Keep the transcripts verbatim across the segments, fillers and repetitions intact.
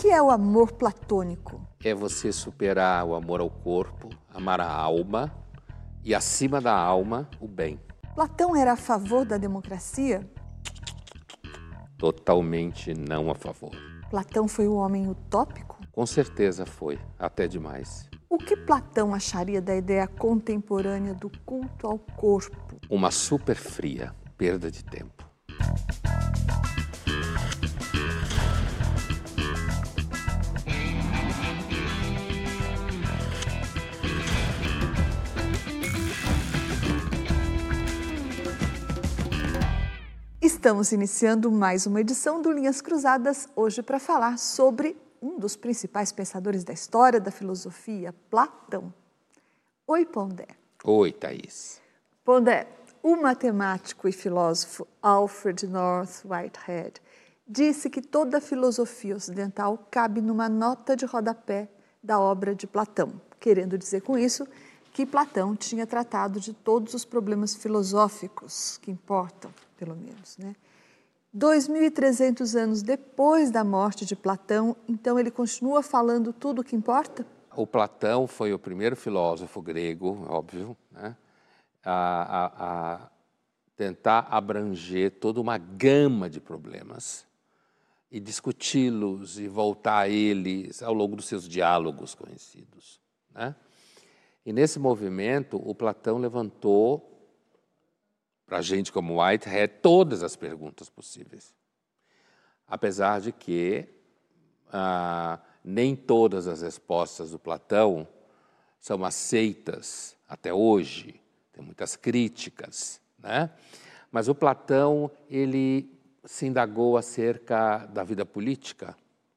que é o amor platônico? É você superar o amor ao corpo, amar a alma e, acima da alma, o bem. Platão era a favor da democracia? Totalmente não a favor. Platão foi um homem utópico? Com certeza foi, até demais. O que Platão acharia da ideia contemporânea do culto ao corpo? Uma super fria perda de tempo. Estamos iniciando mais uma edição do Linhas Cruzadas, hoje para falar sobre um dos principais pensadores da história da filosofia, Platão. Oi, Pondé. Oi, Thaís. Pondé, o matemático e filósofo Alfred North Whitehead disse que toda a filosofia ocidental cabe numa nota de rodapé da obra de Platão, querendo dizer com isso que Platão tinha tratado de todos os problemas filosóficos que importam, pelo menos, né? dois mil e trezentos anos depois da morte de Platão, então ele continua falando tudo o que importa? O Platão foi o primeiro filósofo grego, óbvio, né, a, a, a tentar abranger toda uma gama de problemas e discuti-los e voltar a eles ao longo dos seus diálogos conhecidos, né? E nesse movimento, o Platão levantou para gente como Whitehead todas as perguntas possíveis. Apesar de que ah, nem todas as respostas do Platão são aceitas até hoje, tem muitas críticas, né? Mas o Platão, ele se indagou acerca da vida política,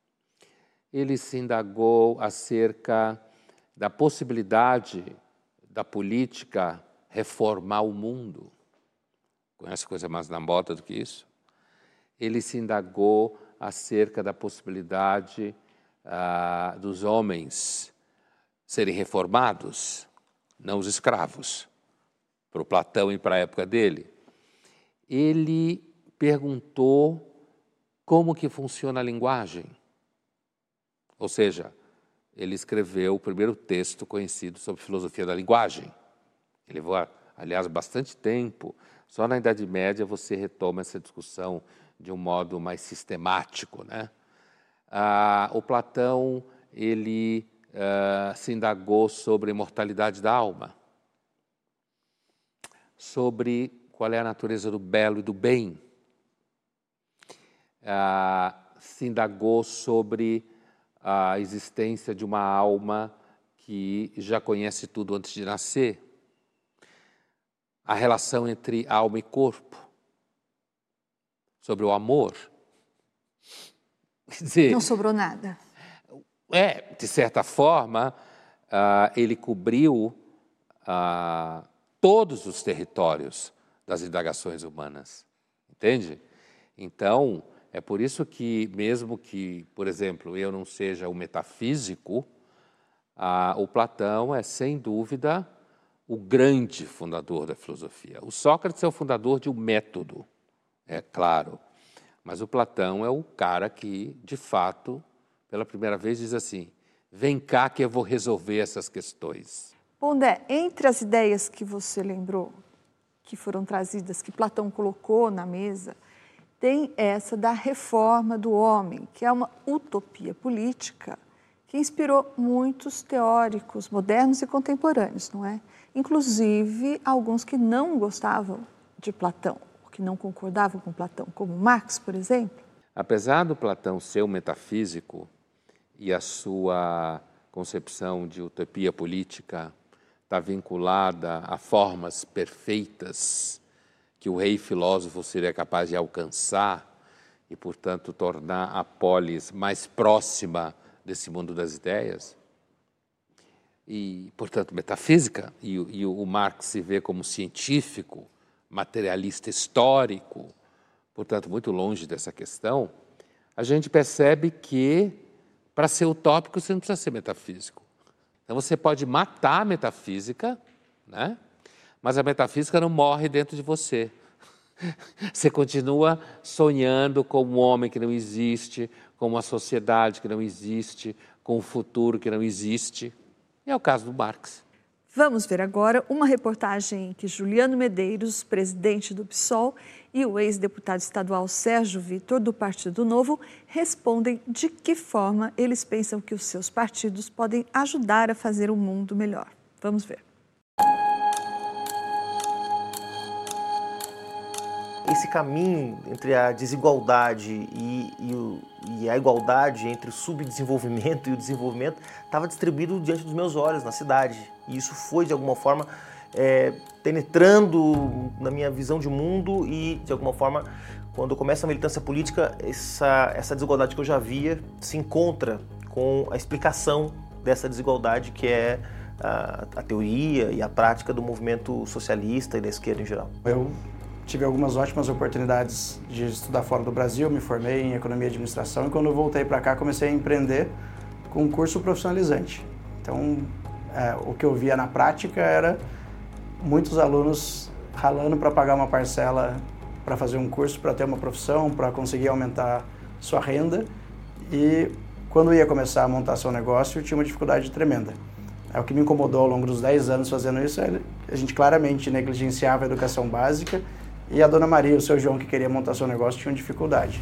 ele se indagou acerca da possibilidade da política reformar o mundo. Conhece coisa mais na moda do que isso? Ele se indagou acerca da possibilidade ah, dos homens serem reformados, não os escravos, para o Platão e para a época dele. Ele perguntou como que funciona a linguagem. Ou seja, ele escreveu o primeiro texto conhecido sobre filosofia da linguagem. Ele levou, aliás, bastante tempo. Só na Idade Média você retoma essa discussão de um modo mais sistemático, né? Ah, o Platão, ele ah, se indagou sobre a imortalidade da alma, sobre qual é a natureza do belo e do bem, ah, se indagou sobre a existência de uma alma que já conhece tudo antes de nascer, a relação entre alma e corpo, sobre o amor. Quer dizer, não sobrou nada. É, de certa forma, uh, ele cobriu uh, todos os territórios das indagações humanas, entende? Então, é por isso que, mesmo que, por exemplo, eu não seja o metafísico, ah, o Platão é, sem dúvida, o grande fundador da filosofia. O Sócrates é o fundador de um método, é claro, mas o Platão é o cara que, de fato, pela primeira vez diz assim, vem cá que eu vou resolver essas questões. Pondé, entre as ideias que você lembrou, que foram trazidas, que Platão colocou na mesa, tem essa da reforma do homem, que é uma utopia política que inspirou muitos teóricos modernos e contemporâneos, não é? Inclusive alguns que não gostavam de Platão, que não concordavam com Platão, como Marx, por exemplo. Apesar do Platão ser um metafísico e a sua concepção de utopia política está vinculada a formas perfeitas que o rei filósofo seria capaz de alcançar e, portanto, tornar a polis mais próxima desse mundo das ideias, e, portanto, metafísica, e, e o Marx se vê como científico, materialista histórico, portanto, muito longe dessa questão, a gente percebe que, para ser utópico, você não precisa ser metafísico. Então, você pode matar a metafísica, né? Mas a metafísica não morre dentro de você. Você continua sonhando com um homem que não existe, com uma sociedade que não existe, com um futuro que não existe. E é o caso do Marx. Vamos ver agora uma reportagem em que Juliano Medeiros, presidente do PSOL, e o ex-deputado estadual Sérgio Vitor, do Partido Novo, respondem de que forma eles pensam que os seus partidos podem ajudar a fazer o mundo melhor. Vamos ver. Esse caminho entre a desigualdade e, e, o, e a igualdade entre o subdesenvolvimento e o desenvolvimento estava distribuído diante dos meus olhos na cidade. E isso foi, de alguma forma, é, penetrando na minha visão de mundo e, de alguma forma, quando eu começo a militância política, essa, essa desigualdade que eu já via se encontra com a explicação dessa desigualdade, que é a, a teoria e a prática do movimento socialista e da esquerda em geral. Eu tive algumas ótimas oportunidades de estudar fora do Brasil, me formei em Economia e Administração e quando eu voltei para cá comecei a empreender com um curso profissionalizante. Então, é, o que eu via na prática era muitos alunos ralando para pagar uma parcela para fazer um curso, para ter uma profissão, para conseguir aumentar sua renda e quando ia começar a montar seu negócio tinha uma dificuldade tremenda. É, o que me incomodou ao longo dos dez anos fazendo isso é a gente claramente negligenciava a educação básica e a dona Maria e o seu João, que queria montar seu negócio, tinham dificuldade.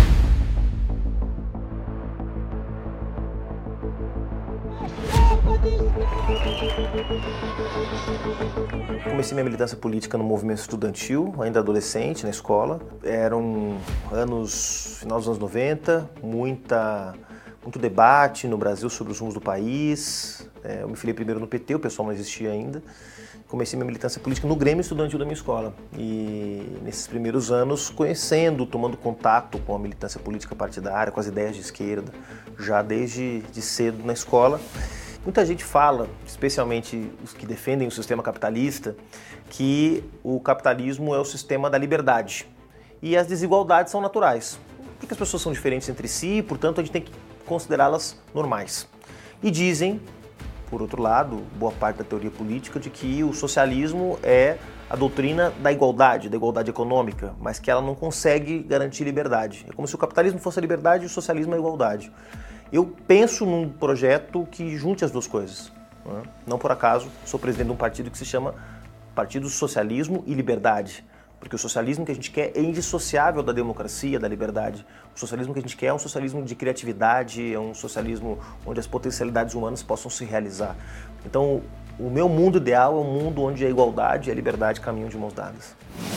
Comecei minha militância política no movimento estudantil, ainda adolescente, na escola. Eram anos, final dos anos noventa, muita, muito debate no Brasil sobre os rumos do país. Eu me filiei primeiro no P T, o pessoal não existia ainda. Comecei minha militância política no Grêmio Estudantil da minha escola. E nesses primeiros anos, conhecendo, tomando contato com a militância política partidária, com as ideias de esquerda, já desde de cedo na escola. Muita gente fala, especialmente os que defendem o sistema capitalista, que o capitalismo é o sistema da liberdade. E as desigualdades são naturais, porque as pessoas são diferentes entre si e, portanto, a gente tem que considerá-las normais. E dizem, por outro lado, boa parte da teoria política, de que o socialismo é a doutrina da igualdade, da igualdade econômica, mas que ela não consegue garantir liberdade. É como se o capitalismo fosse a liberdade e o socialismo a igualdade. Eu penso num projeto que junte as duas coisas. Né? Não por acaso, sou presidente de um partido que se chama Partido Socialismo e Liberdade, porque o socialismo que a gente quer é indissociável da democracia, da liberdade. O socialismo que a gente quer é um socialismo de criatividade, é um socialismo onde as potencialidades humanas possam se realizar. Então, o meu mundo ideal é um mundo onde a igualdade e a liberdade caminham de mãos dadas.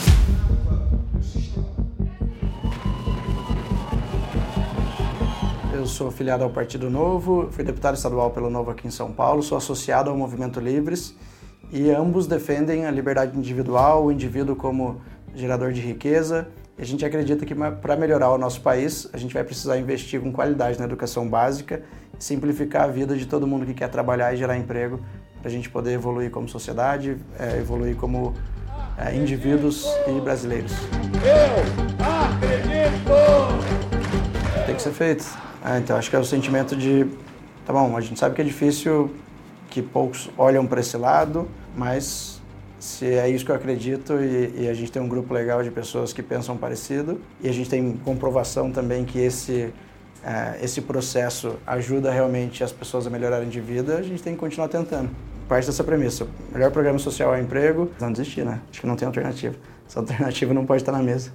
Eu sou filiado ao Partido Novo, fui deputado estadual pelo Novo aqui em São Paulo, sou associado ao Movimento Livres e ambos defendem a liberdade individual, o indivíduo como gerador de riqueza. E a gente acredita que para melhorar o nosso país, a gente vai precisar investir com qualidade na educação básica e simplificar a vida de todo mundo que quer trabalhar e gerar emprego para a gente poder evoluir como sociedade, é, evoluir como é, indivíduos e brasileiros. Eu acredito! Tem que ser feito. É, então acho que é o sentimento de, tá bom, a gente sabe que é difícil, que poucos olham para esse lado, mas se é isso que eu acredito e, e a gente tem um grupo legal de pessoas que pensam parecido e a gente tem comprovação também que esse, é, esse processo ajuda realmente as pessoas a melhorarem de vida, a gente tem que continuar tentando. Parte dessa premissa, o melhor programa social é o emprego, não desistir, né? Acho que não tem alternativa. Essa alternativa não pode estar na mesa.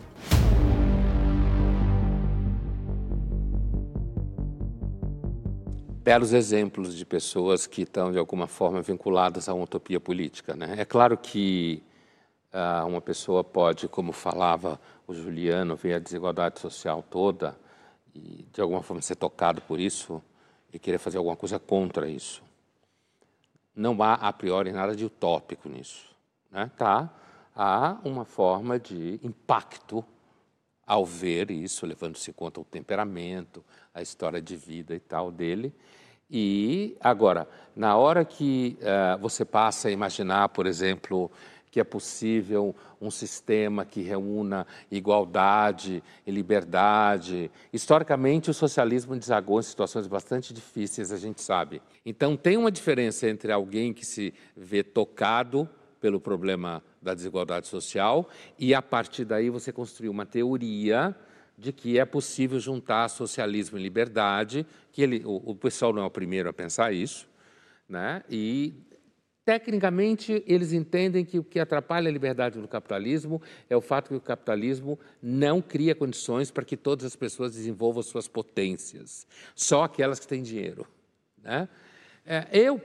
Belos exemplos de pessoas que estão, de alguma forma, vinculadas a uma utopia política, né? É claro que uh, uma pessoa pode, como falava o Juliano, ver a desigualdade social toda e, de alguma forma, ser tocado por isso e querer fazer alguma coisa contra isso. Não há, a priori, nada de utópico nisso, né? Tá? Há uma forma de impacto ao ver isso, levando-se em conta o temperamento, a história de vida e tal dele. E, agora, na hora que uh, você passa a imaginar, por exemplo, que é possível um sistema que reúna igualdade e liberdade, historicamente o socialismo desagou em situações bastante difíceis, a gente sabe. Então, tem uma diferença entre alguém que se vê tocado pelo problema da desigualdade social e, a partir daí, você construiu uma teoria de que é possível juntar socialismo e liberdade, que ele, o, o pessoal não é o primeiro a pensar isso, né? E, tecnicamente, eles entendem que o que atrapalha a liberdade do capitalismo é o fato que o capitalismo não cria condições para que todas as pessoas desenvolvam suas potências, só aquelas que têm dinheiro, né? É, eu,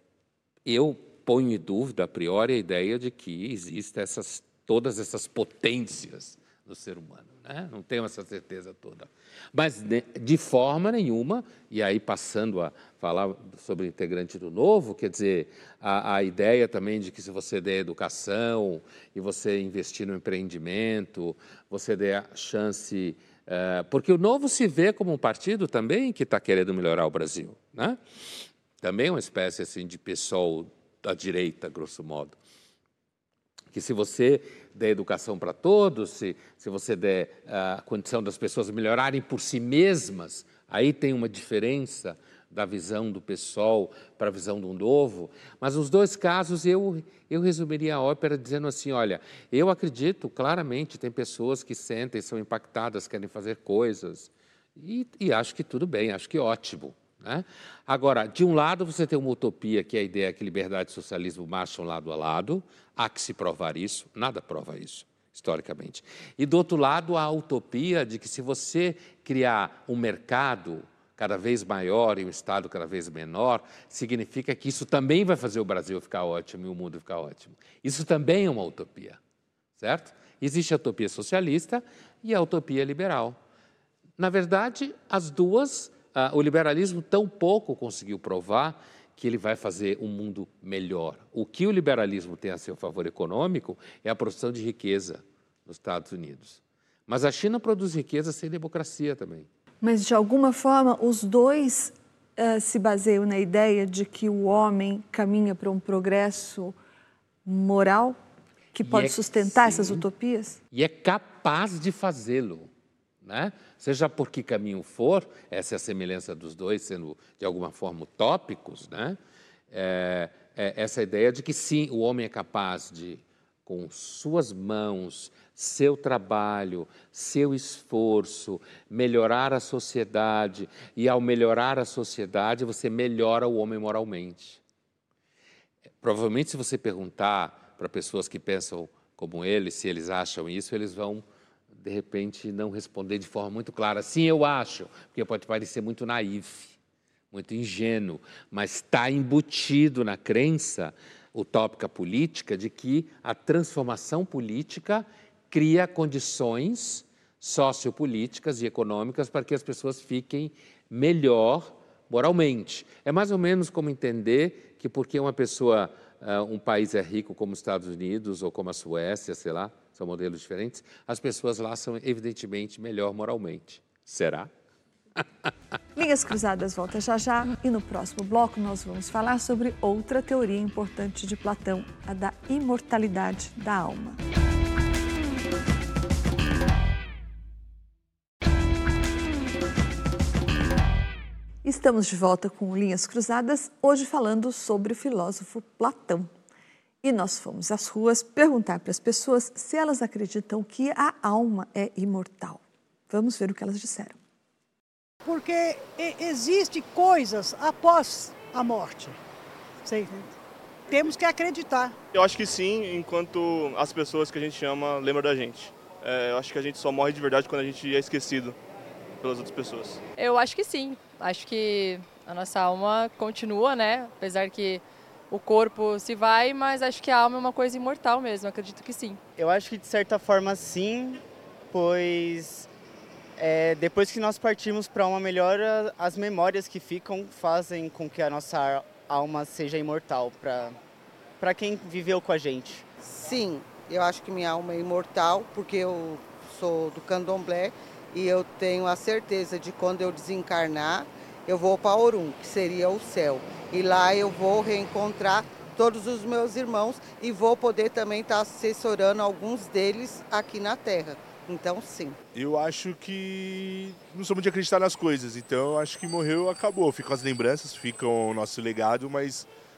eu ponho em dúvida, a priori, a ideia de que existem essas, todas essas potências do ser humano, né? Não tenho essa certeza toda. Mas, de forma nenhuma, e aí passando a falar sobre o integrante do Novo, quer dizer, a, a ideia também de que se você der educação e você investir no empreendimento, você der a chance... Uh, porque o Novo se vê como um partido também que está querendo melhorar o Brasil, né? Também uma espécie assim, de pessoal da direita, grosso modo. Que se você der educação para todos, se, se você der a condição das pessoas melhorarem por si mesmas, aí tem uma diferença da visão do pessoal para a visão do Novo. Mas nos dois casos eu, eu resumiria a ópera dizendo assim, olha, eu acredito claramente, tem pessoas que sentem, são impactadas, querem fazer coisas, e, e acho que tudo bem, acho que ótimo, né? Agora, de um lado você tem uma utopia, que é a ideia que liberdade e socialismo marcham lado a lado, há que se provar isso, nada prova isso, historicamente. E do outro lado, há a utopia de que se você criar um mercado cada vez maior e um Estado cada vez menor, significa que isso também vai fazer o Brasil ficar ótimo e o mundo ficar ótimo. Isso também é uma utopia, certo? Existe a utopia socialista e a utopia liberal. Na verdade, as duas... Uh, o liberalismo tão pouco conseguiu provar que ele vai fazer um mundo melhor. O que o liberalismo tem a seu favor econômico é a produção de riqueza nos Estados Unidos. Mas a China produz riqueza sem democracia também. Mas, de alguma forma, os dois uh, se baseiam na ideia de que o homem caminha para um progresso moral que pode é, sustentar sim, essas utopias? E é capaz de fazê-lo, né? Seja por que caminho for, essa é a semelhança dos dois, sendo de alguma forma utópicos, né? É, é essa ideia de que sim, o homem é capaz de, com suas mãos, seu trabalho, seu esforço, melhorar a sociedade, e ao melhorar a sociedade, você melhora o homem moralmente. Provavelmente, se você perguntar para pessoas que pensam como ele, se eles acham isso, eles vão... de repente, não responder de forma muito clara. Sim, eu acho, porque pode parecer muito naif, muito ingênuo, mas está embutido na crença utópica política de que a transformação política cria condições sociopolíticas e econômicas para que as pessoas fiquem melhor moralmente. É mais ou menos como entender que porque uma pessoa, uh, um país é rico como os Estados Unidos ou como a Suécia, sei lá, são modelos diferentes, as pessoas lá são evidentemente melhor moralmente. Será? Linhas Cruzadas volta já já e no próximo bloco nós vamos falar sobre outra teoria importante de Platão, a da imortalidade da alma. Estamos de volta com Linhas Cruzadas, hoje falando sobre o filósofo Platão. E nós fomos às ruas perguntar para as pessoas se elas acreditam que a alma é imortal. Vamos ver o que elas disseram. Porque existem coisas após a morte. Você entende? Temos que acreditar. Eu acho que sim, enquanto as pessoas que a gente ama lembram da gente. É, eu acho que a gente só morre de verdade quando a gente é esquecido pelas outras pessoas. Eu acho que sim. Acho que a nossa alma continua, né? Apesar que o corpo se vai, mas acho que a alma é uma coisa imortal mesmo, acredito que sim. Eu acho que de certa forma sim, pois é, depois que nós partimos para uma melhora, as memórias que ficam fazem com que a nossa alma seja imortal para para quem viveu com a gente. Sim, eu acho que minha alma é imortal, porque eu sou do candomblé e eu tenho a certeza de quando eu desencarnar, eu vou para Orum, que seria o céu. E lá eu vou reencontrar todos os meus irmãos e vou poder também estar assessorando alguns deles aqui na Terra. Então, sim. Eu acho que não sou muito de acreditar nas coisas, então eu acho que morreu, acabou. Ficam as lembranças, fica o nosso legado, mas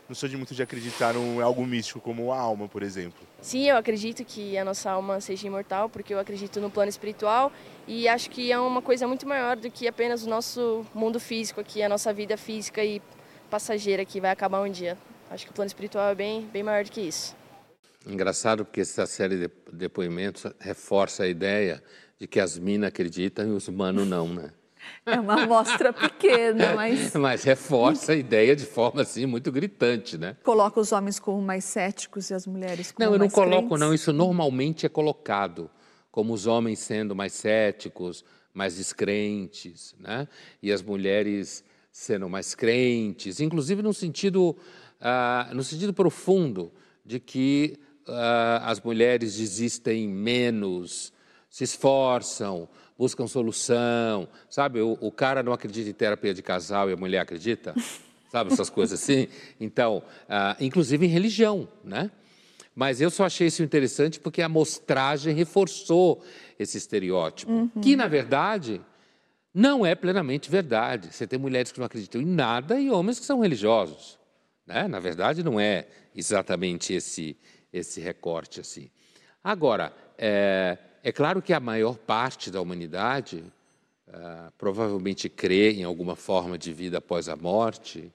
não sou de muito de acreditar em algo místico como a alma, por exemplo. Sim, eu acredito que a nossa alma seja imortal, porque eu acredito no plano espiritual e acho que é uma coisa muito maior do que apenas o nosso mundo físico aqui, a nossa vida física e passageira que vai acabar um dia. Acho que o plano espiritual é bem, bem maior do que isso. Engraçado porque essa série de depoimentos reforça a ideia de que as minas acreditam e os manos não, né? É uma amostra pequena, mas... Mas reforça a ideia de forma assim muito gritante, né? Coloca os homens como mais céticos e as mulheres como Não, eu não mais coloco, crentes. não. Isso normalmente é colocado como os homens sendo mais céticos, mais descrentes, né? E as mulheres sendo mais crentes, inclusive no sentido, ah, no sentido profundo de que ah, as mulheres desistem menos, se esforçam, buscam solução, sabe? O, o cara não acredita em terapia de casal e a mulher acredita, sabe? Essas coisas assim. Então, ah, inclusive em religião, né? Mas eu só achei isso interessante porque a amostragem reforçou esse estereótipo, uhum. que, na verdade, não é plenamente verdade. Você tem mulheres que não acreditam em nada e homens que são religiosos, né? Na verdade, não é exatamente esse, esse recorte assim. Agora, é, é claro que a maior parte da humanidade uh, provavelmente crê em alguma forma de vida após a morte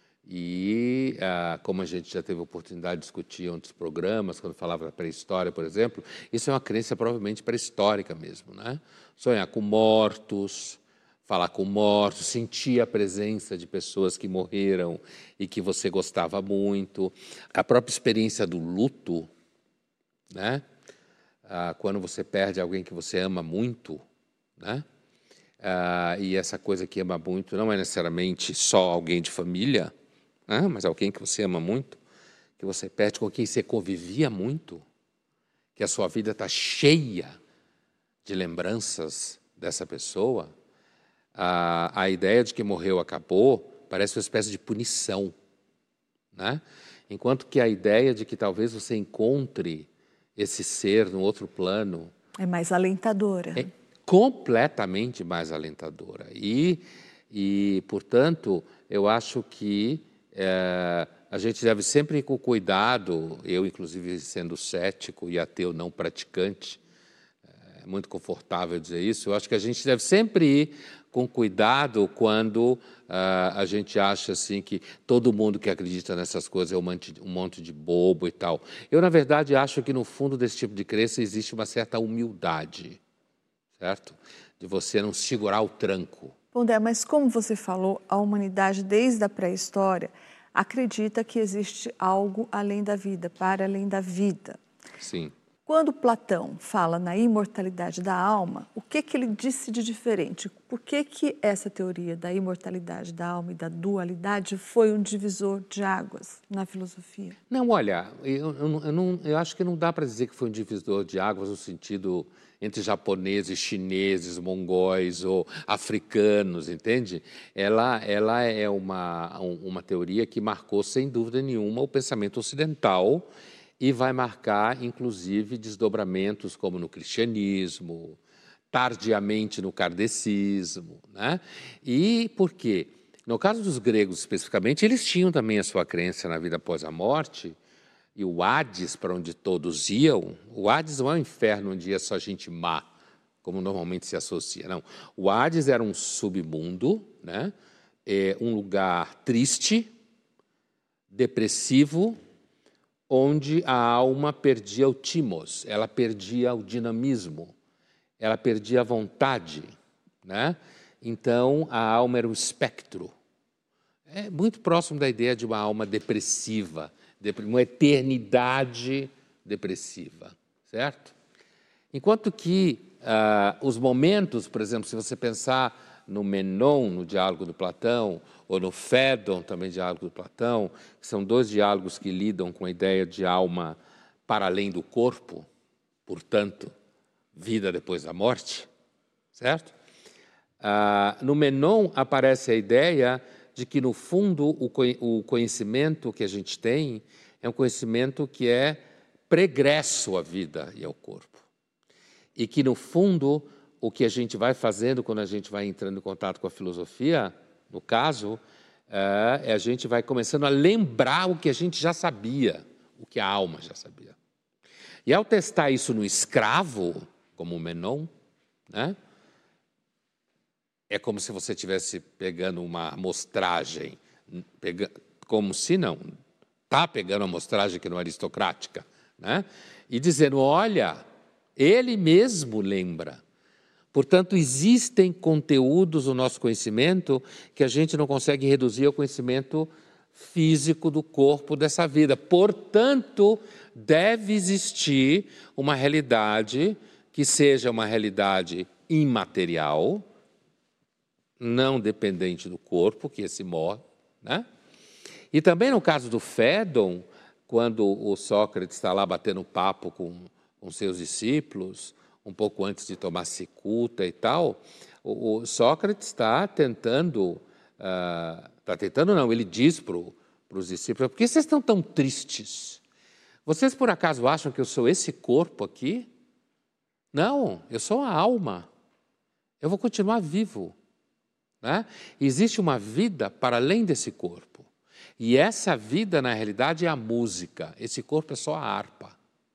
e, uh, como a gente já teve a oportunidade de discutir em outros programas, quando falava da pré-história, por exemplo, isso é uma crença provavelmente pré-histórica mesmo, né? Sonhar com mortos, falar com mortos, sentir a presença de pessoas que morreram e que você gostava muito. A própria experiência do luto, né? Ah, quando você perde alguém que você ama muito, né? Ah, e essa coisa que ama muito não é necessariamente só alguém de família, né? Mas alguém que você ama muito, que você perde, com quem você convivia muito, que a sua vida está cheia de lembranças dessa pessoa. A, a ideia de que morreu, acabou, parece uma espécie de punição, né? Enquanto que a ideia de que talvez você encontre esse ser no outro plano... É mais alentadora. É completamente mais alentadora. E, e portanto, eu acho que é, a gente deve sempre ir com cuidado, eu, inclusive, sendo cético e ateu não praticante, é muito confortável dizer isso, eu acho que a gente deve sempre ir com cuidado quando uh, a gente acha assim que todo mundo que acredita nessas coisas é um monte, um monte de bobo e tal. Eu, na verdade, acho que no fundo desse tipo de crença existe uma certa humildade, certo? De você não segurar o tranco. Pondé, mas como você falou, a humanidade desde a pré-história acredita que existe algo além da vida, para além da vida. Sim. Quando Platão fala na imortalidade da alma, o que, que ele disse de diferente? Por que, que essa teoria da imortalidade da alma e da dualidade foi um divisor de águas na filosofia? Não, olha, eu, eu, eu, não, eu acho que não dá para dizer que foi um divisor de águas no sentido entre japoneses, chineses, mongóis ou africanos, entende? Ela, ela é uma, uma teoria que marcou, sem dúvida nenhuma, o pensamento ocidental e vai marcar, inclusive, desdobramentos como no cristianismo, tardiamente no kardecismo, né? E por quê? No caso dos gregos, especificamente, eles tinham também a sua crença na vida após a morte, e o Hades, para onde todos iam, o Hades não é um inferno onde ia só gente má, como normalmente se associa, não. O Hades era um submundo, né? É um lugar triste, depressivo, onde a alma perdia o timos, ela perdia o dinamismo, ela perdia a vontade, né? Então, a alma era um espectro. É muito próximo da ideia de uma alma depressiva, uma eternidade depressiva, certo? Enquanto que uh, os momentos, por exemplo, se você pensar no Menon, no diálogo do Platão, ou no Fédon, também diálogo do Platão, que são dois diálogos que lidam com a ideia de alma para além do corpo, portanto, vida depois da morte, certo? Ah, no Menon aparece a ideia de que, no fundo, o conhecimento que a gente tem é um conhecimento que é pregresso à vida e ao corpo. E que, no fundo, o que a gente vai fazendo quando a gente vai entrando em contato com a filosofia, no caso, é, a gente vai começando a lembrar o que a gente já sabia, o que a alma já sabia. E ao testar isso no escravo, como o Menon, né, é como se você estivesse pegando uma amostragem, pega, como se não, está pegando uma amostragem que não é aristocrática, né, e dizendo, olha, ele mesmo lembra. Portanto, existem conteúdos no nosso conhecimento que a gente não consegue reduzir ao conhecimento físico do corpo dessa vida. Portanto, deve existir uma realidade que seja uma realidade imaterial, não dependente do corpo, que esse morre, né? E também no caso do Fédon, quando o Sócrates está lá batendo papo com, com seus discípulos, um pouco antes de tomar cicuta e tal, o, o Sócrates está tentando, está uh, tentando não, ele diz para os discípulos, por que vocês estão tão tristes? Vocês por acaso acham que eu sou esse corpo aqui? Não, eu sou a alma, eu vou continuar vivo. Né? Existe uma vida para além desse corpo, e essa vida na realidade é a música, esse corpo é só a harpa.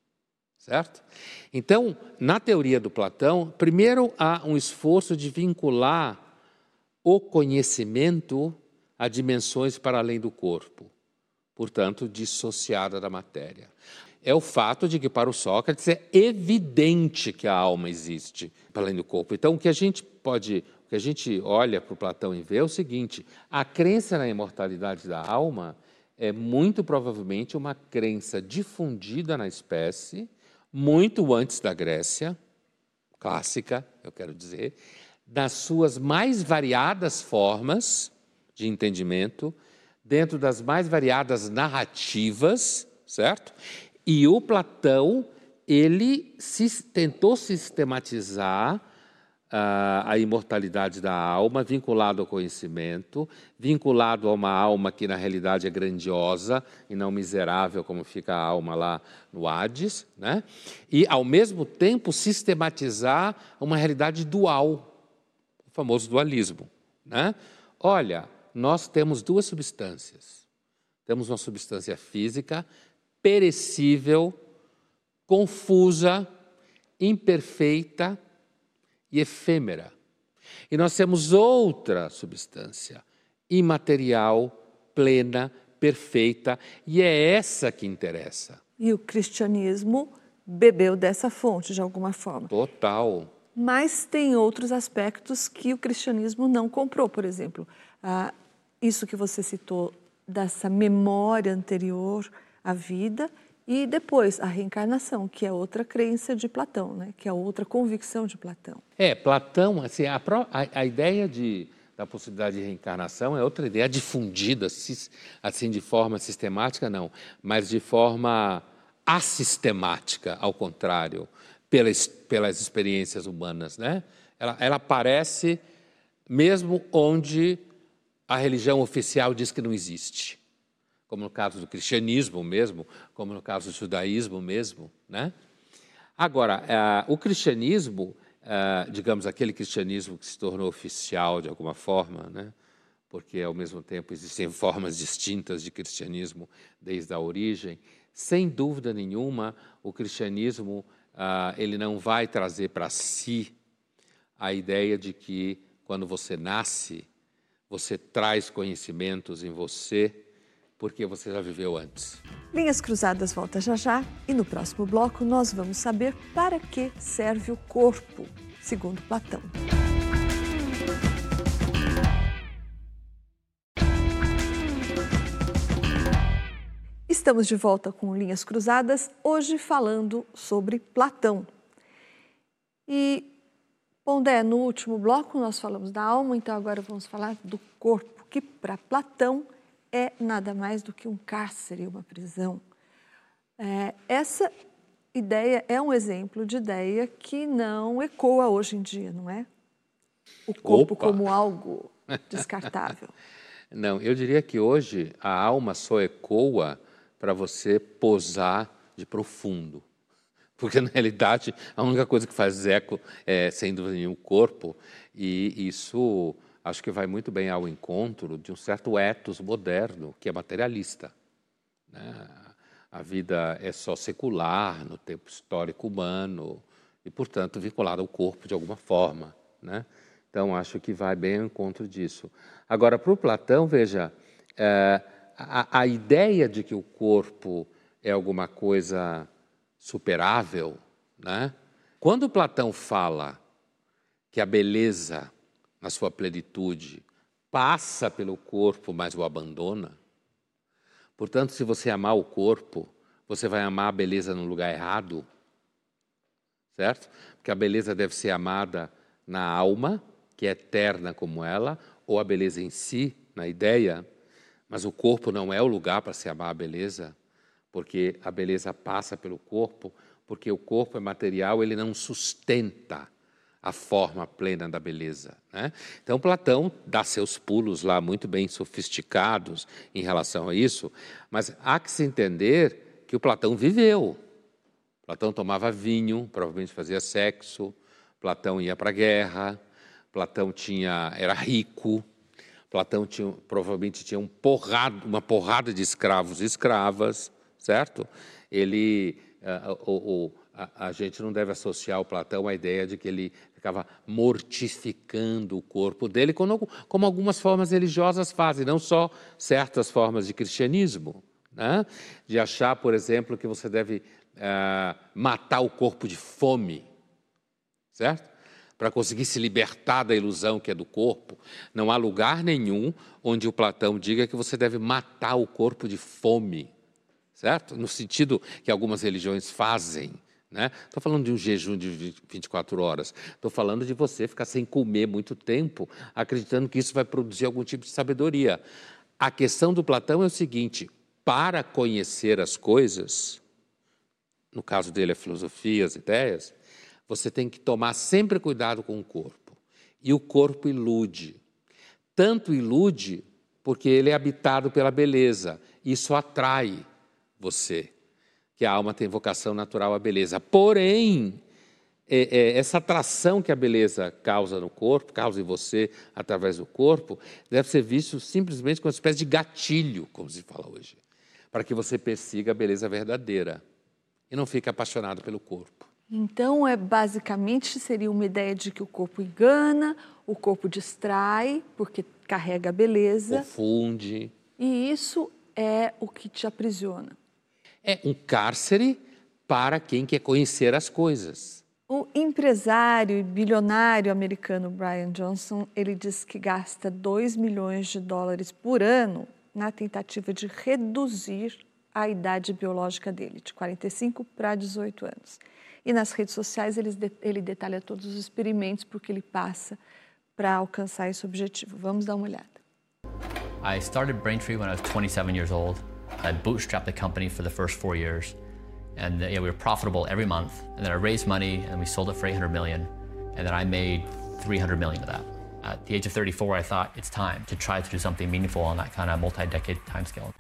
Certo? Então, na teoria do Platão, primeiro há um esforço de vincular o conhecimento a dimensões para além do corpo, portanto, dissociada da matéria. É o fato de que, para o Sócrates, é evidente que a alma existe para além do corpo. Então, o que a gente pode, o que a gente olha para o Platão e vê é o seguinte, a crença na imortalidade da alma é muito provavelmente uma crença difundida na espécie, muito antes da Grécia clássica, eu quero dizer, das suas mais variadas formas de entendimento, dentro das mais variadas narrativas, certo? E o Platão, ele se, tentou sistematizar uh, a imortalidade da alma, vinculado ao conhecimento, vinculado a uma alma que na realidade é grandiosa e não miserável, como fica a alma lá no Hades, né? E ao mesmo tempo sistematizar uma realidade dual, o famoso dualismo, né? Olha, nós temos duas substâncias. Temos uma substância física perecível, confusa, imperfeita e efêmera. E nós temos outra substância, imaterial, plena, perfeita, e é essa que interessa. E o cristianismo bebeu dessa fonte, de alguma forma. Total. Mas tem outros aspectos que o cristianismo não comprou, por exemplo, ah, isso que você citou, dessa memória anterior à vida, e depois a reencarnação, que é outra crença de Platão, né? Que é outra convicção de Platão. É, Platão, assim, a, a, a ideia de, da possibilidade de reencarnação é outra ideia difundida, assim, de forma sistemática, não, mas de forma assistemática, ao contrário, pelas, pelas experiências humanas, né? Ela, ela aparece mesmo onde a religião oficial diz que não existe, como no caso do cristianismo mesmo, como no caso do judaísmo mesmo, né? Agora, uh, o cristianismo, uh, digamos, aquele cristianismo que se tornou oficial de alguma forma, né? Porque ao mesmo tempo existem formas distintas de cristianismo desde a origem, sem dúvida nenhuma, o cristianismo uh, ele não vai trazer para si a ideia de que quando você nasce, você traz conhecimentos em você, porque você já viveu antes. Linhas Cruzadas volta já já, e no próximo bloco nós vamos saber para que serve o corpo, segundo Platão. Estamos de volta com Linhas Cruzadas, hoje falando sobre Platão. E, Pondé, no último bloco nós falamos da alma, então agora vamos falar do corpo, que para Platão é nada mais do que um cárcere, uma prisão. É, essa ideia é um exemplo de ideia que não ecoa hoje em dia, não é? O corpo Opa. Como algo descartável. Não, eu diria que hoje a alma só ecoa para você posar de profundo. Porque, na realidade, a única coisa que faz eco é, sem dúvida nenhuma, o corpo, e isso acho que vai muito bem ao encontro de um certo ethos moderno, que é materialista, né? A vida é só secular, no tempo histórico humano, e, portanto, vinculada ao corpo de alguma forma, né? Então, acho que vai bem ao encontro disso. Agora, para o Platão, veja, é, a, a ideia de que o corpo é alguma coisa superável, né? Quando Platão fala que a beleza, na sua plenitude, passa pelo corpo, mas o abandona, portanto, se você amar o corpo, você vai amar a beleza no lugar errado, certo? Porque a beleza deve ser amada na alma, que é eterna como ela, ou a beleza em si, na ideia, mas o corpo não é o lugar para se amar a beleza, porque a beleza passa pelo corpo, porque o corpo é material, ele não sustenta a forma plena da beleza, né? Então, Platão dá seus pulos lá muito bem sofisticados em relação a isso, mas há que se entender que o Platão viveu. Platão tomava vinho, provavelmente fazia sexo, Platão ia para a guerra, Platão tinha, era rico, Platão tinha, provavelmente tinha um porrado, uma porrada de escravos e escravas, certo? Ele, uh, o, o, a, a gente não deve associar o Platão à ideia de que ele ficava mortificando o corpo dele, como, como algumas formas religiosas fazem, não só certas formas de cristianismo, né? De achar, por exemplo, que você deve uh, matar o corpo de fome, certo? Para conseguir se libertar da ilusão que é do corpo. Não há lugar nenhum onde o Platão diga que você deve matar o corpo de fome, certo? No sentido que algumas religiões fazem, né? Estou falando de um jejum de vinte e quatro horas. Estou falando de você ficar sem comer muito tempo, acreditando que isso vai produzir algum tipo de sabedoria. A questão do Platão é o seguinte: para conhecer as coisas, no caso dele, a filosofia, as ideias, você tem que tomar sempre cuidado com o corpo. E o corpo ilude. Tanto ilude porque ele é habitado pela beleza. Isso atrai você, que a alma tem vocação natural à beleza. Porém, é, é, essa atração que a beleza causa no corpo, causa em você através do corpo, deve ser visto simplesmente como uma espécie de gatilho, como se fala hoje, para que você persiga a beleza verdadeira e não fique apaixonado pelo corpo. Então, é, basicamente, seria uma ideia de que o corpo engana, o corpo distrai, porque carrega a beleza. Confunde. E isso é o que te aprisiona. É um cárcere para quem quer conhecer as coisas. O empresário e bilionário americano Brian Johnson, ele diz que gasta dois milhões de dólares por ano na tentativa de reduzir a idade biológica dele, de quarenta e cinco para dezoito anos. E nas redes sociais ele, ele detalha todos os experimentos porque ele passa para alcançar esse objetivo. Vamos dar uma olhada. I started Braintree when I was twenty-seven years old. I bootstrapped the company for the first four years. And yeah, we were profitable every month. And then I raised money and we sold it for eight hundred million. And then I made three hundred million of that. At the age of thirty-four, I thought it's time to try to do something meaningful on that kind of multi-decade timescale.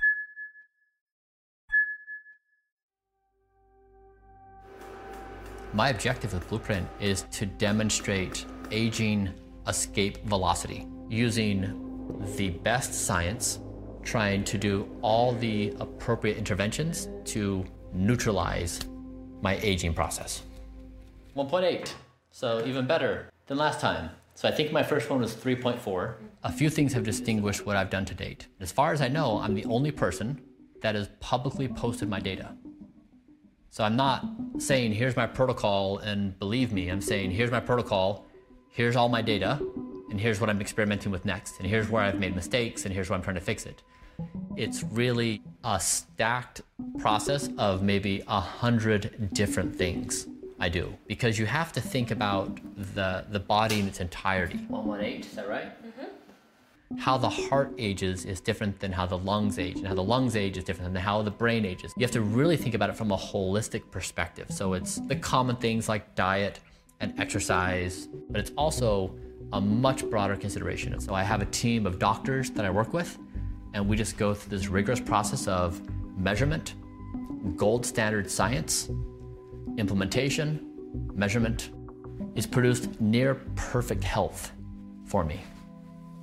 My objective with Blueprint is to demonstrate aging escape velocity using the best science, trying to do all the appropriate interventions to neutralize my aging process. one point eight, so even better than last time. So I think my first one was three point four. A few things have distinguished what I've done to date. As far as I know, I'm the only person that has publicly posted my data. So I'm not saying, here's my protocol and believe me. I'm saying, here's my protocol, here's all my data, and here's what I'm experimenting with next, and here's where I've made mistakes, and here's where I'm trying to fix it. It's really a stacked process of maybe a hundred different things I do, because you have to think about the, the body in its entirety. one one eight, is that right? Mm-hmm. How the heart ages is different than how the lungs age, and how the lungs age is different than how the brain ages. You have to really think about it from a holistic perspective. So it's the common things like diet and exercise, but it's also a much broader consideration. So I have a team of doctors that I work with, and we just go through this rigorous process of measurement, gold standard science, implementation, measurement. It's produced near perfect health for me.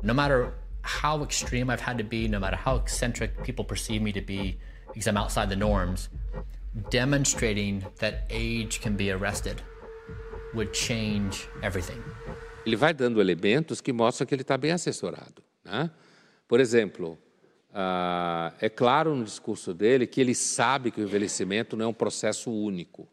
No matter how extreme I've had to be, no matter how eccentric people perceive me to be, because I'm outside the norms, demonstrating that age can be arrested would change everything. Ele vai dando elementos que mostram que ele está bem assessorado, né? Por exemplo, uh, é claro no discurso dele que ele sabe que o envelhecimento não é um processo único.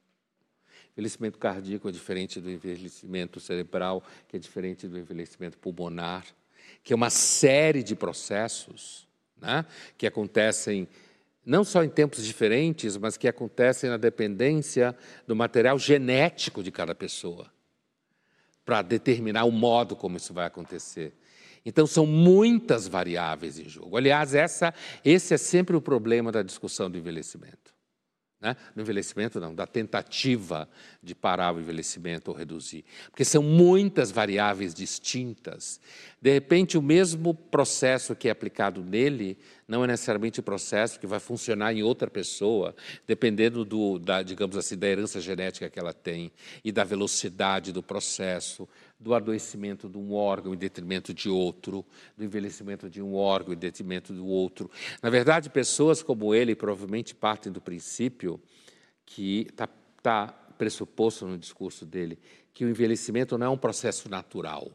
O envelhecimento cardíaco é diferente do envelhecimento cerebral, que é diferente do envelhecimento pulmonar, que é uma série de processos, né, que acontecem não só em tempos diferentes, mas que acontecem na dependência do material genético de cada pessoa, para determinar o modo como isso vai acontecer. Então, são muitas variáveis em jogo. Aliás, essa, esse é sempre o problema da discussão do envelhecimento. Né? No envelhecimento, não, da tentativa de parar o envelhecimento ou reduzir. Porque são muitas variáveis distintas. De repente, o mesmo processo que é aplicado nele não é necessariamente o processo que vai funcionar em outra pessoa, dependendo, do, da, digamos assim, da herança genética que ela tem e da velocidade do processo, do adoecimento de um órgão em detrimento de outro, do envelhecimento de um órgão em detrimento do outro. Na verdade, pessoas como ele provavelmente partem do princípio que está tá pressuposto no discurso dele, que o envelhecimento não é um processo natural.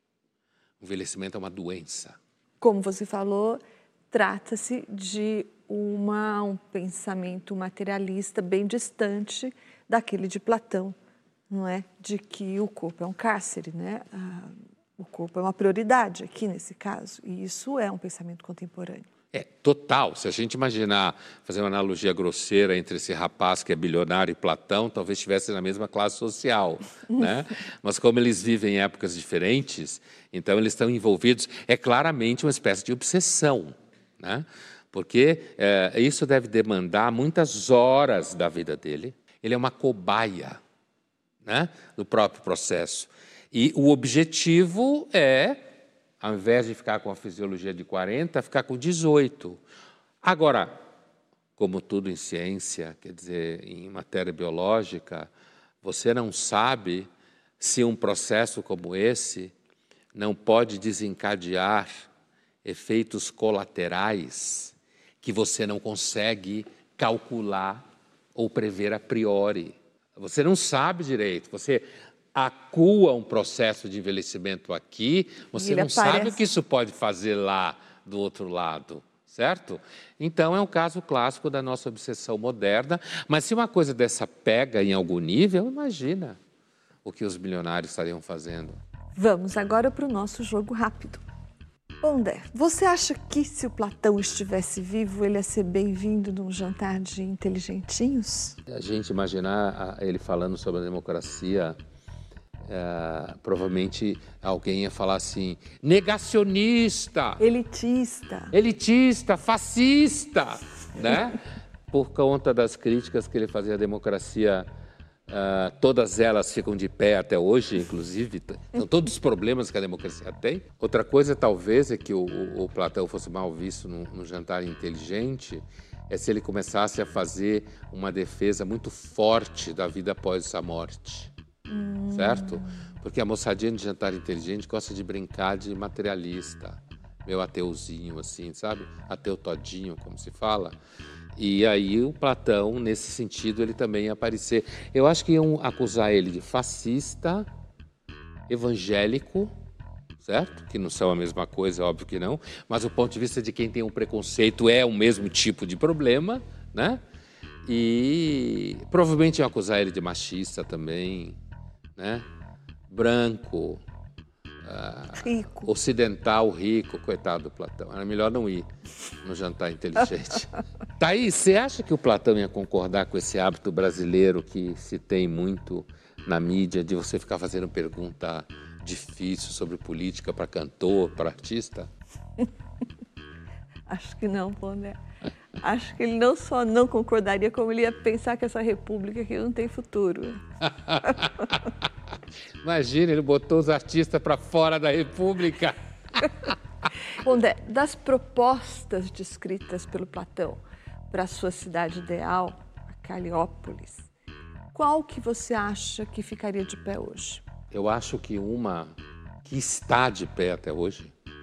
O envelhecimento é uma doença. Como você falou, trata-se de uma, um pensamento materialista bem distante daquele de Platão, não é? De que o corpo é um cárcere, né? Ah, o corpo é uma prioridade aqui nesse caso, e isso é um pensamento contemporâneo. É, total. Se a gente imaginar, fazer uma analogia grosseira entre esse rapaz que é bilionário e Platão, talvez estivesse na mesma classe social, né? Mas como eles vivem em épocas diferentes, então eles estão envolvidos, é claramente uma espécie de obsessão, né? Porque é, isso deve demandar muitas horas da vida dele. Ele é uma cobaia, né, do próprio processo. E o objetivo é, ao invés de ficar com a fisiologia de quarenta, ficar com dezoito. Agora, como tudo em ciência, quer dizer, em matéria biológica, você não sabe se um processo como esse não pode desencadear efeitos colaterais que você não consegue calcular ou prever a priori. Você não sabe direito, você acua um processo de envelhecimento aqui, você não sabe o que isso pode fazer lá do outro lado, certo? Então, é um caso clássico da nossa obsessão moderna, mas se uma coisa dessa pega em algum nível, imagina o que os bilionários estariam fazendo. Vamos agora para o nosso jogo rápido. Pondé, você acha que se o Platão estivesse vivo, ele ia ser bem-vindo num jantar de inteligentinhos? A gente imaginar ele falando sobre a democracia, é, provavelmente alguém ia falar assim, negacionista, elitista, elitista, fascista, né? Por conta das críticas que ele fazia à democracia. Uh, todas elas ficam de pé até hoje, inclusive, então, todos os problemas que a democracia tem. Outra coisa, talvez, é que o, o, o Platão fosse mal visto no, no jantar inteligente, é se ele começasse a fazer uma defesa muito forte da vida após essa morte, hum. certo? Porque a moçadinha de jantar inteligente gosta de brincar de materialista, meio ateuzinho, assim, sabe? Ateu todinho, como se fala. E aí o Platão, nesse sentido, ele também ia aparecer. Eu acho que iam acusar ele de fascista, evangélico, certo? Que não são a mesma coisa, óbvio que não. Mas o ponto de vista de quem tem um preconceito é o mesmo tipo de problema, né? E provavelmente iam acusar ele de machista também, né? Branco, uh, rico. Ocidental, rico, coitado do Platão. Era melhor não ir no jantar inteligente. Thaís, você acha que o Platão ia concordar com esse hábito brasileiro que se tem muito na mídia de você ficar fazendo pergunta difícil sobre política para cantor, para artista? Acho que não, Pondé. Acho que ele não só não concordaria, como ele ia pensar que essa república aqui não tem futuro. Imagina, ele botou os artistas para fora da república. Pondé, das propostas descritas pelo Platão para a sua cidade ideal, a Caliópolis, qual que você acha que ficaria de pé hoje? Eu acho que uma que está de pé até hoje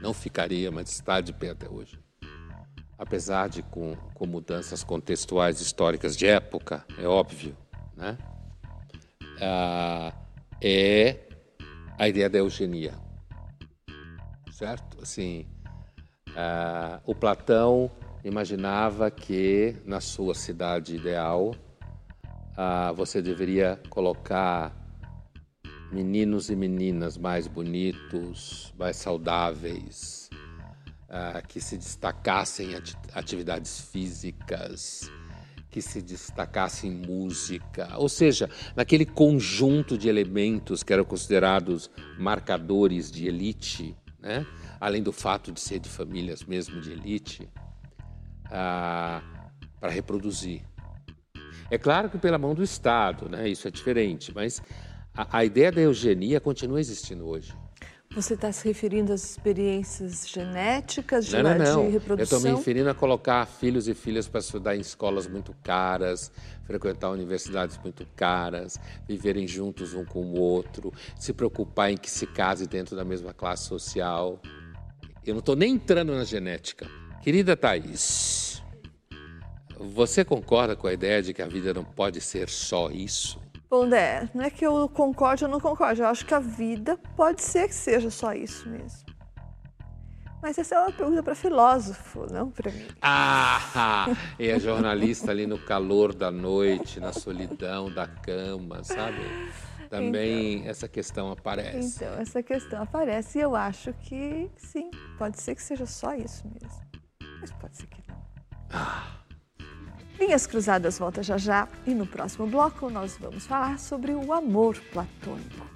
não ficaria, mas está de pé até hoje. Apesar de com, com mudanças contextuais históricas de época, é óbvio, né? Ah, é a ideia da eugenia, certo? Assim, ah, o Platão imaginava que na sua cidade ideal ah, você deveria colocar meninos e meninas mais bonitos, mais saudáveis, ah, que se destacassem em atividades físicas, que se destacassem em música, ou seja, naquele conjunto de elementos que eram considerados marcadores de elite, né? Além do fato de ser de famílias mesmo de elite, ah, para reproduzir. É claro que pela mão do Estado, né? Isso é diferente, mas a, a ideia da eugenia continua existindo hoje. Você está se referindo às experiências genéticas de, não, não, não. de reprodução? Eu estou me referindo a colocar filhos e filhas para estudar em escolas muito caras, frequentar universidades muito caras, viverem juntos um com o outro, se preocupar em que se case dentro da mesma classe social. Eu não estou nem entrando na genética. Querida Thaís, você concorda com a ideia de que a vida não pode ser só isso? Bom, Dé, não é que eu concorde ou não concorde, eu acho que a vida pode ser que seja só isso mesmo. Mas essa é uma pergunta para filósofo, não para mim. Ah, é a jornalista ali no calor da noite, na solidão da cama, sabe? Também então, essa questão aparece. Então, essa questão aparece e eu acho que sim, pode ser que seja só isso mesmo. Mas pode ser que não. Ah. Linhas Cruzadas volta já já e no próximo bloco nós vamos falar sobre o amor platônico.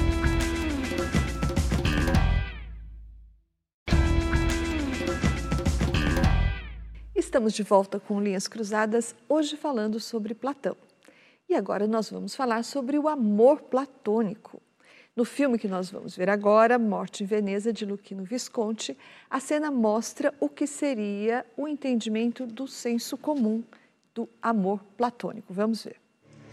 Estamos de volta com Linhas Cruzadas, hoje falando sobre Platão. E agora nós vamos falar sobre o amor platônico. No filme que nós vamos ver agora, Morte em Veneza, de Luchino Visconti, a cena mostra o que seria o entendimento do senso comum do amor platônico. Vamos ver.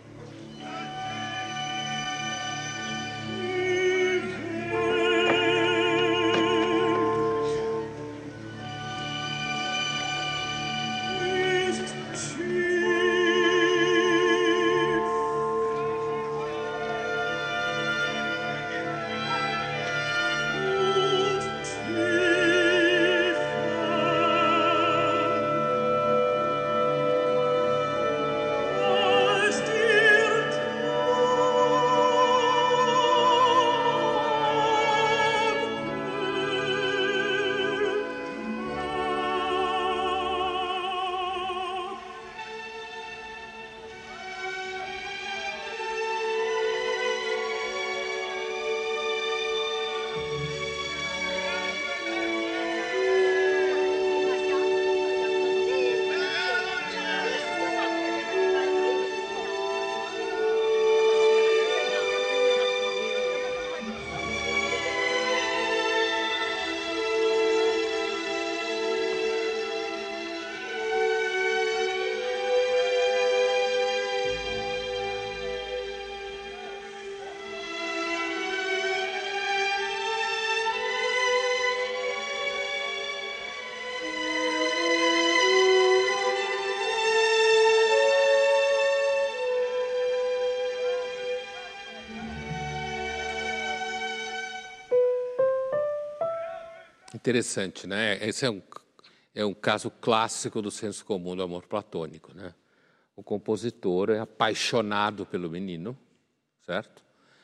Interessante, né? Esse é um, é um caso clássico do senso comum do amor platônico, né? O compositor é apaixonado pelo menino, certo?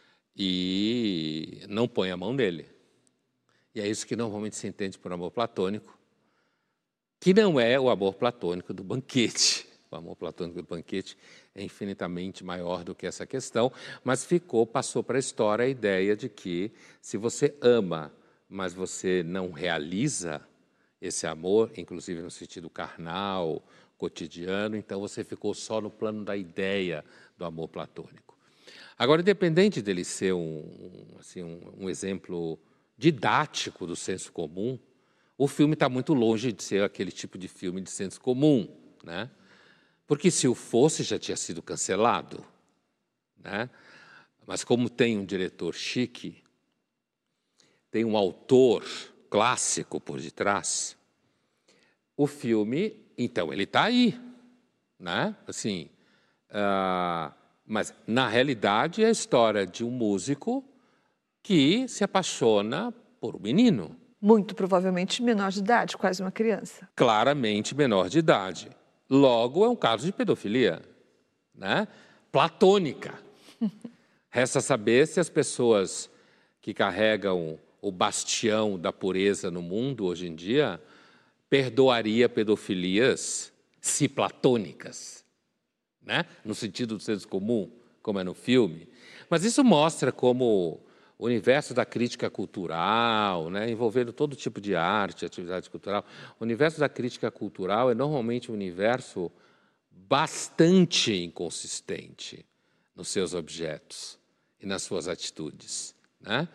E não põe a mão nele. E é isso que normalmente se entende por amor platônico, que não é o amor platônico do banquete. O amor platônico do banquete é infinitamente maior do que essa questão, mas ficou, passou para a história a ideia de que se você ama, mas você não realiza esse amor, inclusive no sentido carnal, cotidiano, então você ficou só no plano da ideia do amor platônico. Agora, independente dele ser um, assim, um, um exemplo didático do senso comum, o filme está muito longe de ser aquele tipo de filme de senso comum, né? Porque se o fosse, já tinha sido cancelado, né? Mas como tem um diretor chique, tem um autor clássico por detrás, o filme, então, ele está aí, né? Assim, uh, mas, na realidade, é a história de um músico que se apaixona por um menino. Muito provavelmente menor de idade, quase uma criança. Claramente menor de idade. Logo, é um caso de pedofilia, né? Platônica. Resta saber se as pessoas que carregam o bastião da pureza no mundo hoje em dia perdoaria pedofilias se platônicas, né? No sentido do senso comum, como é no filme. Mas isso mostra como o universo da crítica cultural, né, envolvendo todo tipo de arte, atividade cultural, o universo da crítica cultural é normalmente um universo bastante inconsistente nos seus objetos e nas suas atitudes, né?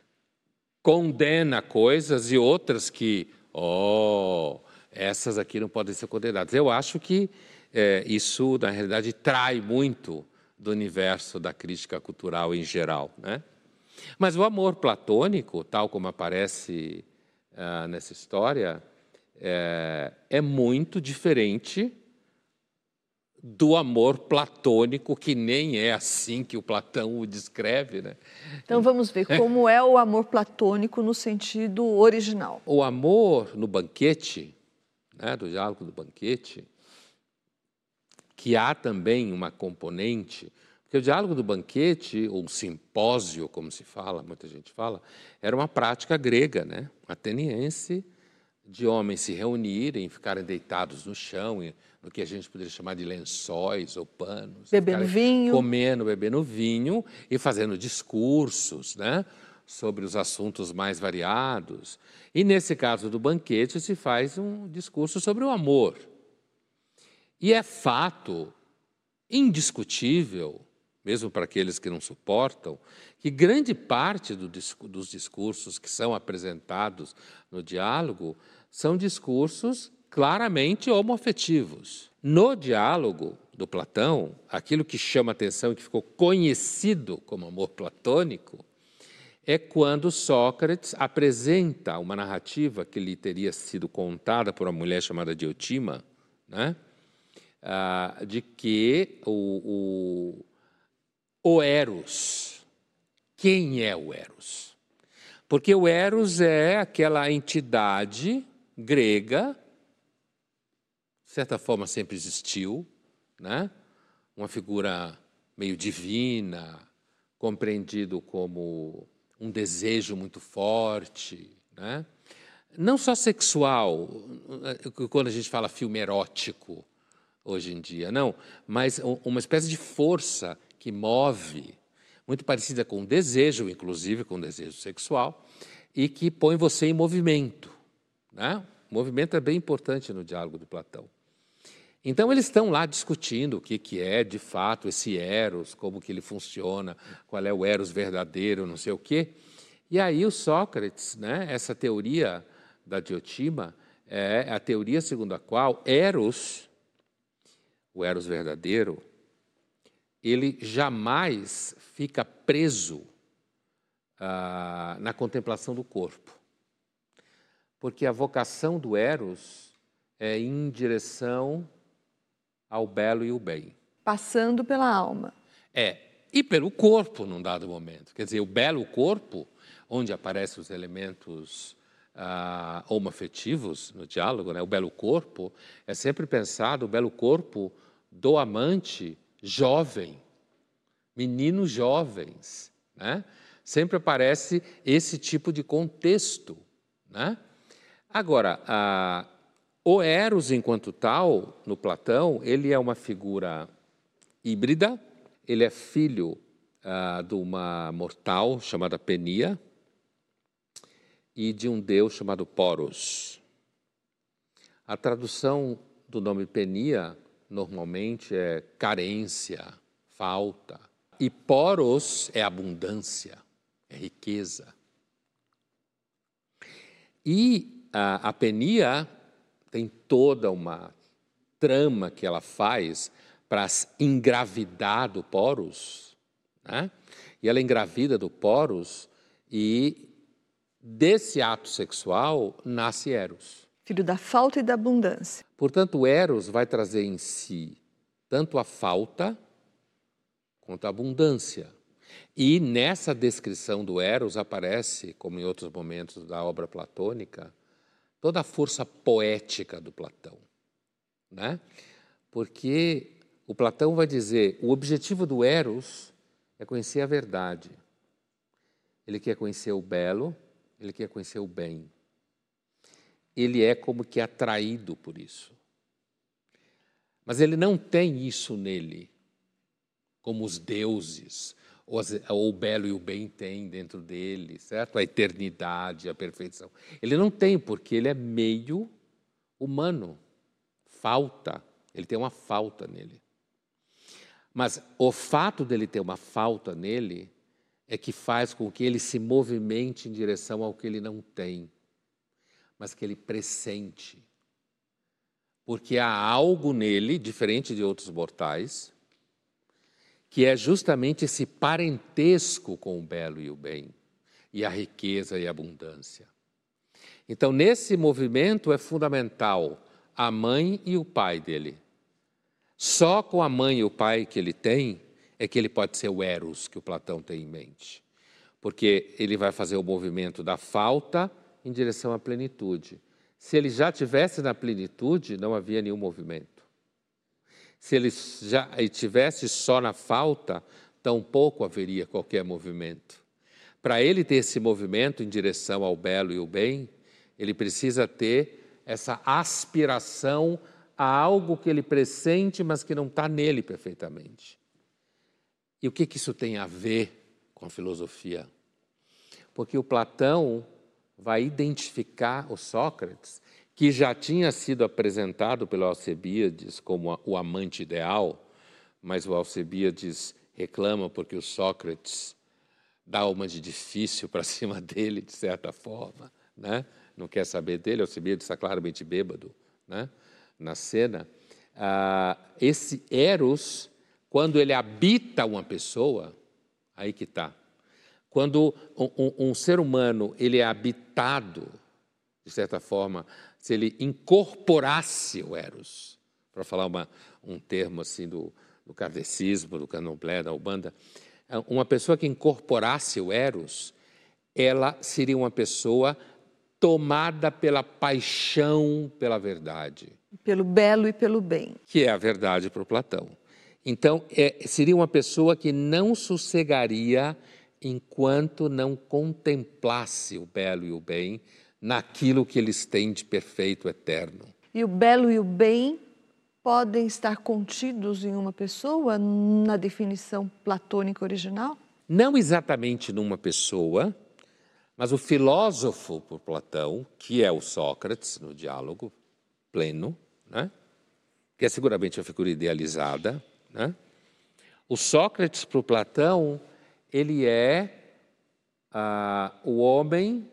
Condena coisas e outras que, oh, essas aqui não podem ser condenadas. Eu acho que é, isso, na realidade, trai muito do universo da crítica cultural em geral, né? Mas o amor platônico, tal como aparece uh, nessa história, é, é muito diferente do amor platônico, que nem é assim que o Platão o descreve, né? Então vamos ver como é o amor platônico no sentido original. O amor no banquete, né, do diálogo do banquete, que há também uma componente. Porque o diálogo do banquete, ou um simpósio, como se fala, muita gente fala, era uma prática grega, né? Ateniense, de homens se reunirem, ficarem deitados no chão, no que a gente poderia chamar de lençóis ou panos. Bebendo vinho. Comendo, bebendo vinho e fazendo discursos, né? Sobre os assuntos mais variados. E, nesse caso do banquete, se faz um discurso sobre o amor. E é fato indiscutível, mesmo para aqueles que não suportam, que grande parte do, dos discursos que são apresentados no diálogo são discursos claramente homoafetivos. No diálogo do Platão, aquilo que chama atenção e que ficou conhecido como amor platônico é quando Sócrates apresenta uma narrativa que lhe teria sido contada por uma mulher chamada Diotima, né? Ah, de que o, o O Eros. Quem é o Eros? Porque o Eros é aquela entidade grega, de certa forma sempre existiu, né? Uma figura meio divina, compreendido como um desejo muito forte, né? Não só sexual, quando a gente fala filme erótico hoje em dia, não, mas uma espécie de força que move, muito parecida com o desejo, inclusive com o desejo sexual, e que põe você em movimento, né? O movimento é bem importante no diálogo do Platão. Então, eles estão lá discutindo o que, que é, de fato, esse Eros, como que ele funciona, qual é o Eros verdadeiro, não sei o quê. E aí o Sócrates, né, essa teoria da Diotima, é a teoria segundo a qual Eros, o Eros verdadeiro, ele jamais fica preso ah, na contemplação do corpo. Porque a vocação do Eros é em direção ao belo e o bem. Passando pela alma. É, e pelo corpo num dado momento. Quer dizer, o belo corpo, onde aparecem os elementos ah, homoafetivos no diálogo, né? O belo corpo é sempre pensado, o belo corpo do amante jovem, meninos jovens, né? Sempre aparece esse tipo de contexto, né? Agora, a, o Eros, enquanto tal, no Platão, ele é uma figura híbrida, ele é filho ah, de uma mortal chamada Penia e de um deus chamado Poros. A tradução do nome Penia normalmente é carência, falta. E Poros é abundância, é riqueza. E a, a Penia tem toda uma trama que ela faz para engravidar do Poros, né? E ela engravida do Poros e desse ato sexual nasce Eros. Filho da falta e da abundância. Portanto, Eros vai trazer em si tanto a falta quanto a abundância. E nessa descrição do Eros aparece, como em outros momentos da obra platônica, toda a força poética do Platão, né? Porque o Platão vai dizer, o objetivo do Eros é conhecer a verdade. Ele quer conhecer o belo, ele quer conhecer o bem. Ele é como que atraído por isso. Mas ele não tem isso nele, como os deuses, ou, as, ou o belo e o bem têm dentro dele, certo? A eternidade, a perfeição. Ele não tem, porque ele é meio humano. Falta, ele tem uma falta nele. Mas o fato dele ter uma falta nele é que faz com que ele se movimente em direção ao que ele não tem, mas que ele pressente. Porque há algo nele, diferente de outros mortais, que é justamente esse parentesco com o belo e o bem, e a riqueza e a abundância. Então, nesse movimento é fundamental a mãe e o pai dele. Só com a mãe e o pai que ele tem é que ele pode ser o Eros que o Platão tem em mente. Porque ele vai fazer o movimento da falta em direção à plenitude. Se ele já estivesse na plenitude, não havia nenhum movimento. Se ele já estivesse só na falta, tampouco haveria qualquer movimento. Para ele ter esse movimento em direção ao belo e o bem, ele precisa ter essa aspiração a algo que ele pressente, mas que não está nele perfeitamente. E o que, que isso tem a ver com a filosofia? Porque o Platão vai identificar o Sócrates, que já tinha sido apresentado pelo Alcebíades como o amante ideal, mas o Alcebíades reclama porque o Sócrates dá uma de difícil para cima dele, de certa forma, né? Não quer saber dele, o Alcebíades está claramente bêbado, né? Na cena. Ah, esse Eros, quando ele habita uma pessoa, aí que está. Quando um, um, um ser humano ele é habitado, de certa forma, se ele incorporasse o Eros, para falar uma, um termo assim do, do kardecismo, do candomblé, da Umbanda, uma pessoa que incorporasse o Eros, ela seria uma pessoa tomada pela paixão pela verdade. Pelo belo e pelo bem. Que é a verdade para o Platão. Então, é, seria uma pessoa que não sossegaria enquanto não contemplasse o belo e o bem naquilo que eles têm de perfeito eterno. E o belo e o bem podem estar contidos em uma pessoa na definição platônica original? Não exatamente numa pessoa, mas o filósofo por Platão, que é o Sócrates no diálogo pleno, né? Que é seguramente uma figura idealizada, né? O Sócrates para o Platão, ele é ah, o homem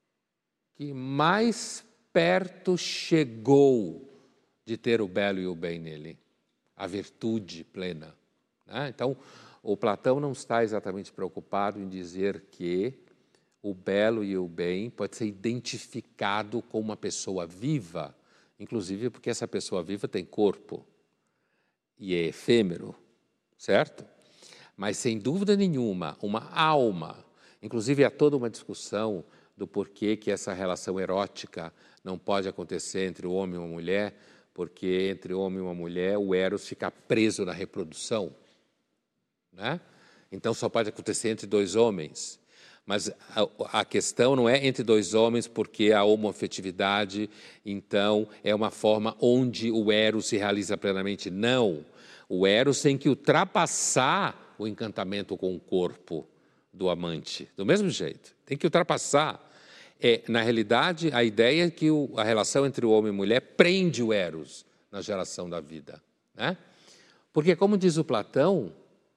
que mais perto chegou de ter o belo e o bem nele, a virtude plena, né? Então, o Platão não está exatamente preocupado em dizer que o belo e o bem pode ser identificado com uma pessoa viva, inclusive porque essa pessoa viva tem corpo e é efêmero, certo? Mas, sem dúvida nenhuma, uma alma. Inclusive, há toda uma discussão do porquê que essa relação erótica não pode acontecer entre o homem e uma mulher, porque entre o homem e uma mulher o Eros fica preso na reprodução, né? Então, só pode acontecer entre dois homens. Mas a, a questão não é entre dois homens porque a homoafetividade, então, é uma forma onde o Eros se realiza plenamente. Não. O Eros tem que ultrapassar o encantamento com o corpo do amante. Do mesmo jeito. Tem que ultrapassar. É, na realidade, a ideia é que o, a relação entre o homem e a mulher prende o Eros na geração da vida, né? Porque, como diz o Platão,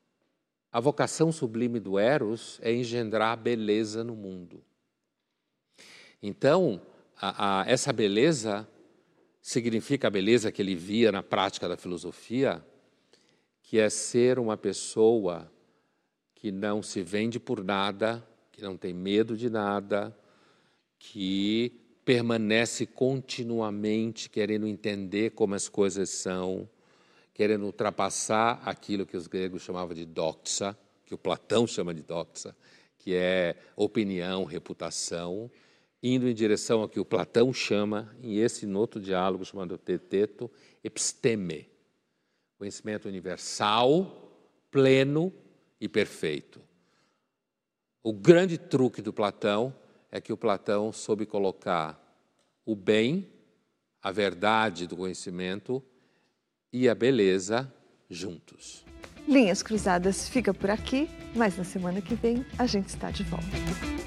a vocação sublime do Eros é engendrar beleza no mundo. Então, a, a, essa beleza significa a beleza que ele via na prática da filosofia, que é ser uma pessoa que não se vende por nada, que não tem medo de nada, que permanece continuamente querendo entender como as coisas são, querendo ultrapassar aquilo que os gregos chamavam de doxa, que o Platão chama de doxa, que é opinião, reputação, indo em direção ao que o Platão chama, em esse outro diálogo chamado Teteto, episteme, conhecimento universal, pleno e perfeito. O grande truque do Platão é que o Platão soube colocar o bem, a verdade do conhecimento e a beleza juntos. Linhas Cruzadas fica por aqui, mas na semana que vem a gente está de volta.